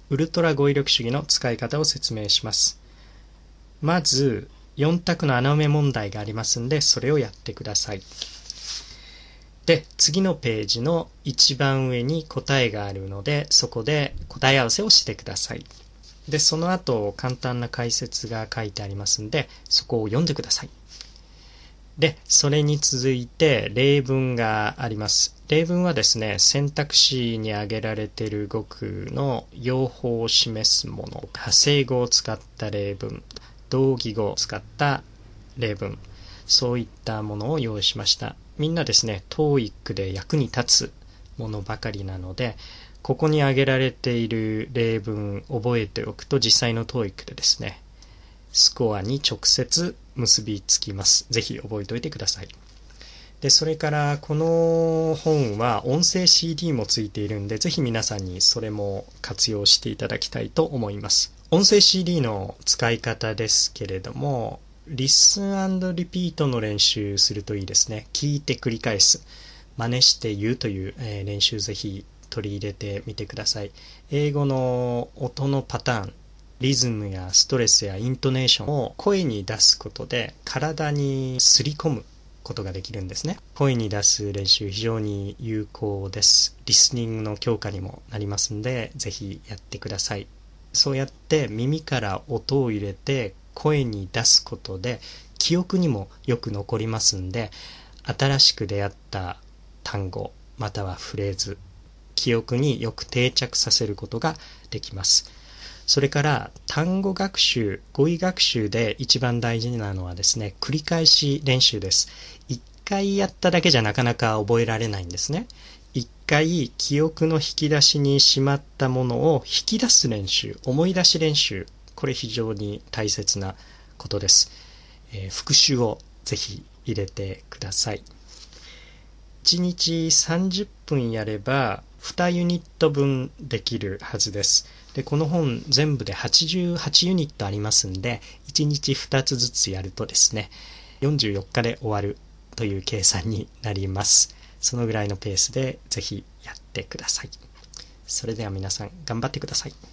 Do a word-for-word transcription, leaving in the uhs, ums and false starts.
ウルトラ語彙力主義の使い方を説明します。まずよん択の穴埋め問題がありますんで、それをやってください。で、次のページの一番上に答えがあるので、そこで答え合わせをしてください。で、その後簡単な解説が書いてありますんで、そこを読んでください。で、それに続いて例文があります。例文はですね、選択肢に挙げられている語句の用法を示すもの、派生語を使った例文、同義語を使った例文、そういったものを用意しました。みんなですね、トーイック で役に立つものばかりなので、ここに挙げられている例文覚えておくと、実際の トーイック でですね、スコアに直接結びつきます。ぜひ覚えておいてください。で、それからこの本は音声 シーディー もついているんで、ぜひ皆さんにそれも活用していただきたいと思います。音声 シーディー の使い方ですけれども、リスン&リピートの練習するといいですね。聞いて繰り返す、真似して言うという、えー練習ぜひ取り入れてみてください。英語の音のパターン、リズムやストレスやイントネーションを声に出すことで体にすり込むことができるんですね。声に出す練習非常に有効です。リスニングの強化にもなりますので、ぜひやってください。そうやって耳から音を入れて声に出すことで記憶にもよく残りますんで、新しく出会った単語またはフレーズ、記憶によく定着させることができます。それから単語学習、語彙学習で一番大事なのはですね、繰り返し練習です。一回やっただけじゃなかなか覚えられないんですね。一回記憶の引き出しにしまったものを引き出す練習、思い出し練習、これ非常に大切なことです。えー復習をぜひ入れてください。いちにちさんじゅっぷんやればにユニット分できるはずです。で、この本全部ではちじゅうはちユニットありますんで、いちにちふたつずつやるとですね、よんじゅうよっかで終わるという計算になります。そのぐらいのペースでぜひやってください。それでは皆さん頑張ってください。